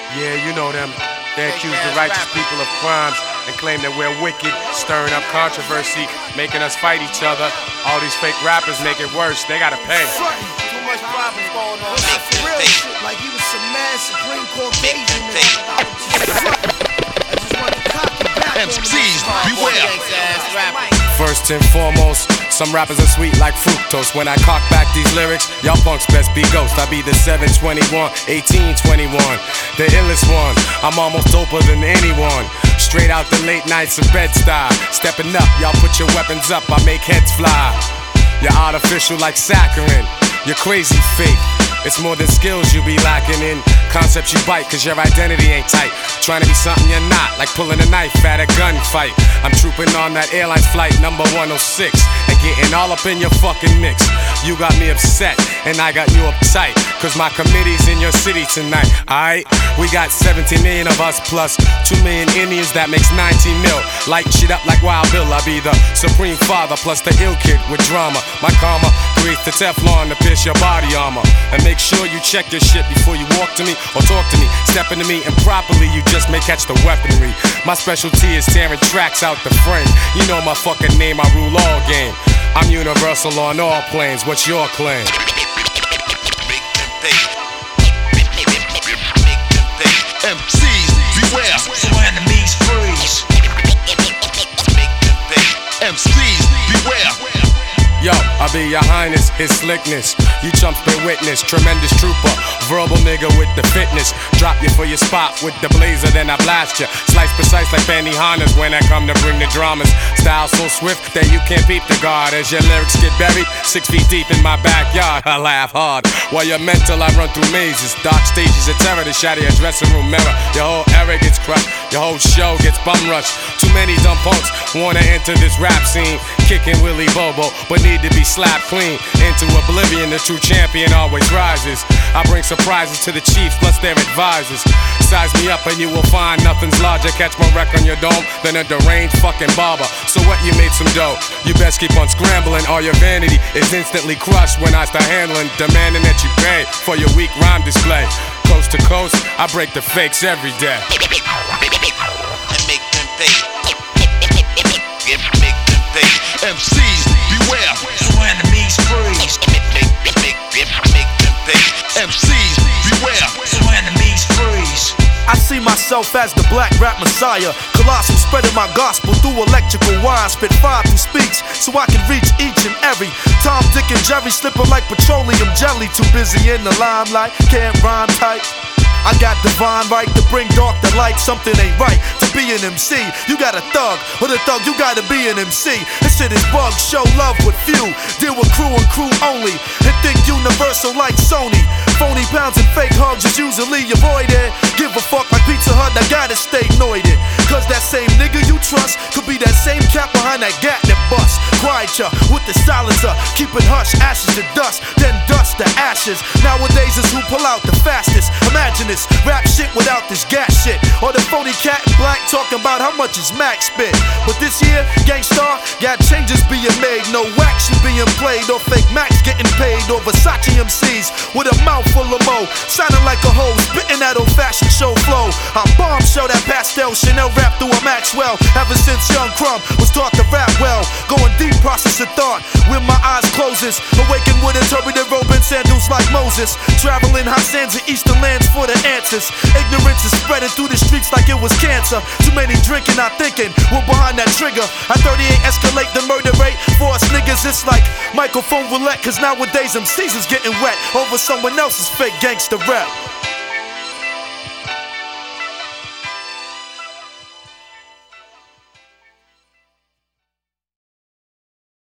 Yeah, you know them. They accuse the righteous people of crimes and claim that we're wicked, stirring up controversy, making us fight each other. All these fake rappers make it worse. They gotta pay. Too much problems going on. That's real shit. Like he was some mad Supreme Caucasian. I just want to cock you back. MCs, beware. First and foremost, some rappers are sweet like fructose. When I cock back these lyrics, y'all punks best be ghost. I be the 721, 1821, the illest one. I'm almost doper than anyone. Straight out the late nights of Bed-Stuy. Stepping up, y'all put your weapons up, I make heads fly. You're artificial like saccharin. You're crazy fake. It's more than skills you be lacking in. Concepts you bite cause your identity ain't tight. Trying to be something you're not, like pulling a knife at a gunfight. I'm trooping on that airline's flight number 106 and getting all up in your fucking mix. You got me upset and I got you uptight, cause my committee's in your city tonight, alright? We got 17 million of us plus 2 million Indians, that makes 19 mil. Light shit up like Wild Bill, I be the supreme father plus the ill kid with drama. My karma creates the Teflon to pierce your body armor. And make sure you check your shit before you walk to me or talk to me. Step into me improperly, you just may catch the weaponry. My specialty is tearing tracks out the frame. You know my fucking name, I rule all game. I'm universal on all planes, what's your claim? Make them pay. MCs, beware. So enemies freeze. Make them pay. MCs, beware. Yo, I be your highness, his slickness. You chumps been witness, tremendous trooper. Verbal nigga with the fitness. Drop you for your spot with the blazer, then I blast you. Slice precise like Benihana's when I come to bring the dramas. Style so swift that you can't peep the guard. As your lyrics get buried 6 feet deep in my backyard, I laugh hard. While you're mental, I run through mazes. Dark stages of terror to shatter your dressing room mirror. Your whole era gets crushed, your whole show gets bum rushed. Too many dumb punks wanna enter this rap scene, kicking Willy Bobo, but need to be slapped clean into oblivion. The true champion always rises. I bring surprises to the chiefs plus their advisors. Size me up and you will find nothing's larger. Catch my wreck on your dome than a deranged fucking barber. So what, you made some dough, you best keep on scrambling. All your vanity is instantly crushed when I start handling, demanding that you pay for your weak rhyme display. Coast to coast, I break the fakes every day. And make them pay. Make them pay. MCs, beware. So enemies freeze. Make them pay. MCs, beware. So enemies freeze. I see myself as the black rap messiah, colossal, spreading my gospel through electrical wires. Spit fire through speech so I can reach each and every Tom, Dick, and Jerry, slipping like petroleum jelly. Too busy in the limelight, can't rhyme tight. I got divine right to bring dark to light. Something ain't right to be an MC. You got a thug, with a thug you gotta be an MC. This shit is bug, show love with few. Deal with crew and crew only, and think universal like Sony. Phony pounds and fake hugs is usually avoided. Give a fuck like Pizza Hut, I gotta stay noited. Cause that same nigga you trust could be that same cat behind that gat that bust. Quiet ya with the silencer, keep it hush, ashes to dust, then dust to ashes. Nowadays is who pull out the fastest. Imagine this, rap shit without this gas shit. Or the phony cat in black talking about how much his Max spit. But this year, Gangstar got changes being made. No action being played, or fake Max getting paid. Or Versace MCs with a mouth full of mo, sounding like a hoe, spitting that old fashioned show flow. I bomb show that pastel Chanel rap through a Maxwell. Ever since Young Crumb was taught to rap well, going deep process of thought with my eyes closes. Awaken with a turbulent robe and sandals like Moses. Traveling high sands and eastern lands for the answers. Ignorance is spreading through the streets like it was cancer. Too many drinking, not thinking. We're behind that trigger. At 38 escalate the murder rate. For us niggas, it's like microphone roulette. Cause nowadays MCs is getting wet over someone else's fake gangster rap.